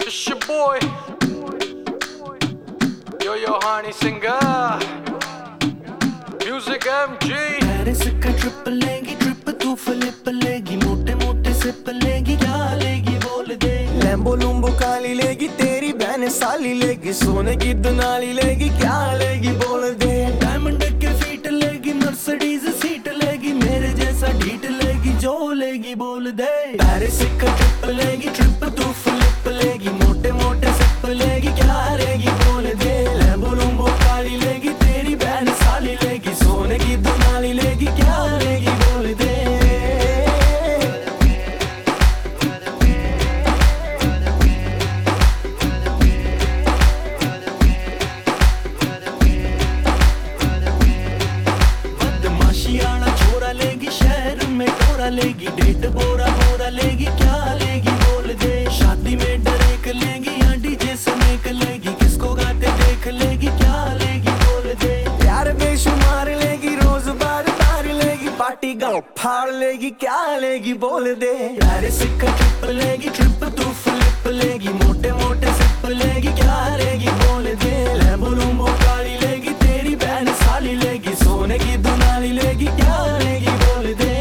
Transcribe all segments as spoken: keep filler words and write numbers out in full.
It's your boy, yo yo honey singer, music M G। Paris का trip लेगी, trip तू flip लेगी, मोटे मोटे सिप लेगी, क्या लेगी बोल दे। लैम्बो लुम्बो काली लेगी, तेरी बहन साली लेगी, सोने की दुनाली लेगी, क्या लेगी बोल दे। डायमंड के फीट लेगी, मर्सिडीज सीट लेगी, मेरे जैसा ढीठ लेगी, जो लेगी बोल दे। पेरिस का ट्रिप लेगी, ट्रिप तू फ्लिप लेगी, मोटे मोटे सिप लेगी, क्या लेगी बोल दे। लैम्बो लुम्बो काली लेगी, तेरी बहन साली लेगी, सोने की दुनाली लेगी, क्या लेगी बोल दे। बदमाशियाना छोरा लेगी, शहर में टोरा लेगी, डेट बोरा बोरा लेगी, क्या लेगी बोल दे। शादी में डरेक लेगी, या डीजे समेक लेगी, किसको गाते देख लेगी, क्या लेगी बोल दे। प्यार बेशुमार लेगी, रोज बार बार लेगी, पार्टी गाँव फाड़ लेगी, क्या लेगी बोल दे। पेरिस का ट्रिप लेगी, ट्रिप तू फ्लिप लेगी, मोटे मोटे सिप लेगी, क्या लेगी बोल दे। लैम्बो लुम्बो काली लेगी, तेरी बहन साली लेगी, सोने की दुनाली लेगी, क्या लेगी बोल दे।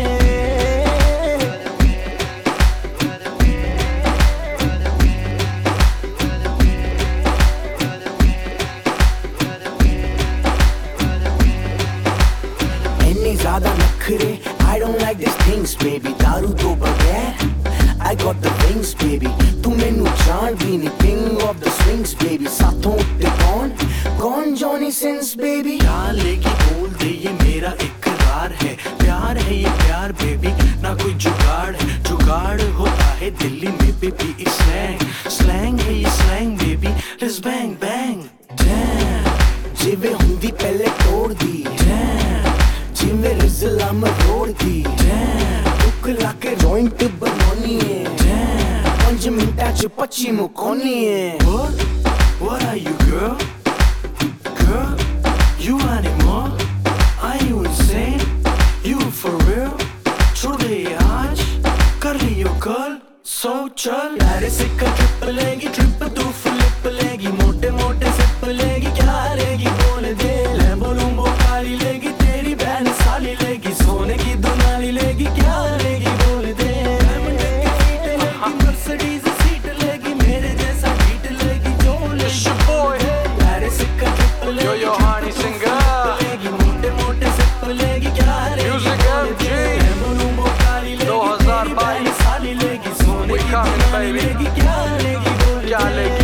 इतनी ज्यादा नखरे, I don't like these things baby, दारू तो बगैर I got the wings baby, तू मैनू जान भी नहीं, king of the swings baby, साथों उत्ते कौन कौन जॉनी सिंस baby। क्या लेगी बोल दे, ये मेरा इकरार है, प्यार है ये प्यार baby, ना कोई जुगाड़ है, जुगाड़ होता है दिल्ली में baby, एक slang slang है ये slang baby, let's bang bang damn, जिवे हुंदी पहले तोड़ दी damn, जिवे रिज़ला मरोड़ दी damn, दुख लाके जॉइंट बनोनी है damn, पंज मिनटा च पच्ची मुकोनी है। What? What are you girl? Girl? You animal? Are you insane? You for real? छोड़ दे आज, कर लियो कल, सो चल। पेरिस का ट्रिप लेगी, ट्रिप तू फ्लिप लेगी, मोटे मोटे सिप लेगी, क्या लेगी बोल दे। लैम्बो लुम्बो काली लेगी, तेरी बहन साली लेगी, सोने की दुनाली लेगी, क्या लेगी बोल दे। डायमंड के फीट लेगी, मर्सिडीज सीट लेगी, मेरे जैसा ढीठ लेगी, जो लेगी। पेरिस का ट्रिप लेगी, Yo yo honey singer, लेगी, मोटे मोटे सिप लेगी, क्या लेगी music M G। लैम्बो लुम्बो काली लेगी, दो हज़ार तेरी बाईस बहन साली लेगी, सोने We की coming, दुनाली baby। लेगी, क्या लेगी बोल क्या दे। लेगी